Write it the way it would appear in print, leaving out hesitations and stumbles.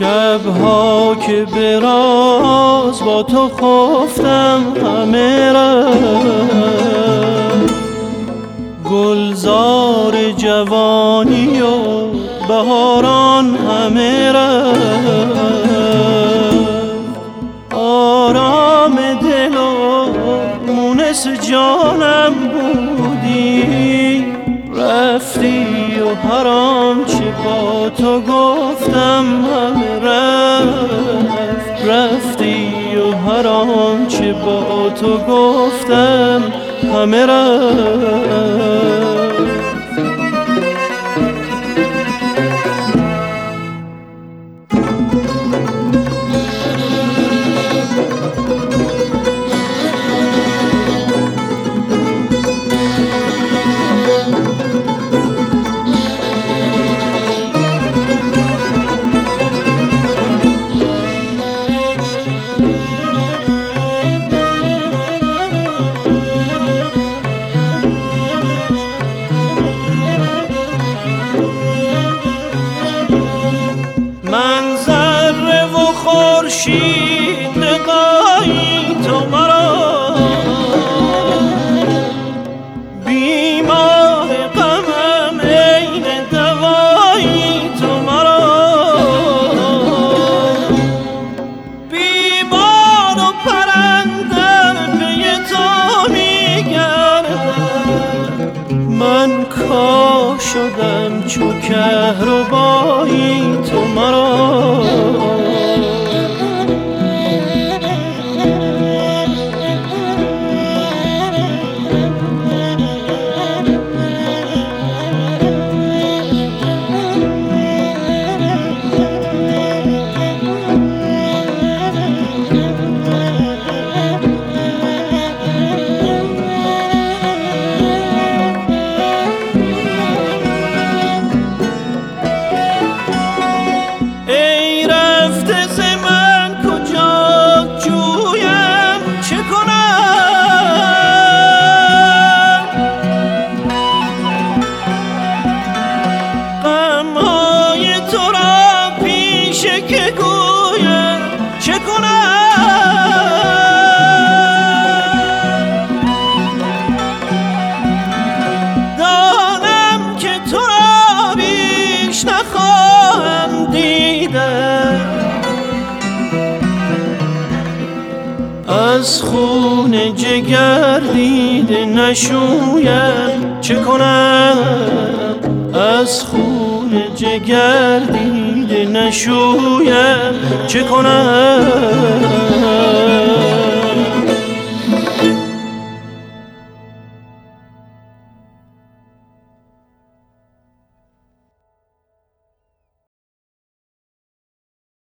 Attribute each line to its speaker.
Speaker 1: شبها که به راز با تو خفتم همه رفت، گلزار جوانی و بهاران همه رفت. آرام دل و مونس جانم بودی، رفتی و هر آنچه با تو گفتم همه رفت، رفتی و هر آنچه با تو گفتم همه رفت. من ذره و خورشید نگاهی تو مرا، بیمار غمم عین دوایی تو مرا، بیمار و پرندر پی تو میگردم، من کاه شدم چو کهربایی تو مرا. از خون جگر دیده نشویم چه کنم، از خون جگر دیده نشویم چه کنم.